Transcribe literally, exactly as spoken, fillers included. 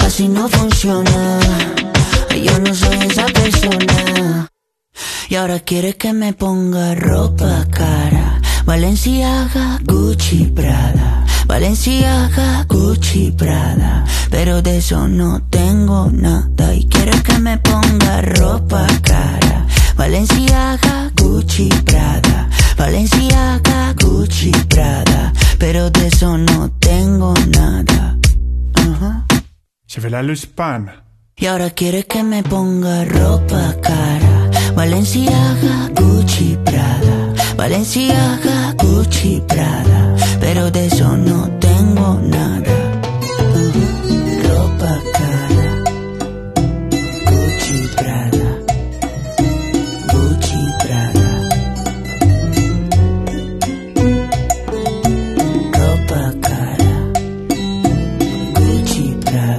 así no funciona. Yo no soy esa persona. Y ahora quiere que me ponga ropa cara. Balenciaga, Gucci, Prada. Balenciaga, Gucci, Prada. Pero de eso no tengo nada. Y quiere que me ponga ropa cara. Balenciaga, Gucci, Prada. Balenciaga, Gucci, Prada. Pero de eso no tengo nada. Uh-huh. Je vais la luspan. Y ahora quiere que me ponga ropa cara. Balenciaga, Gucci, Prada. Balenciaga, Gucci, Prada. Pero de eso no tengo nada.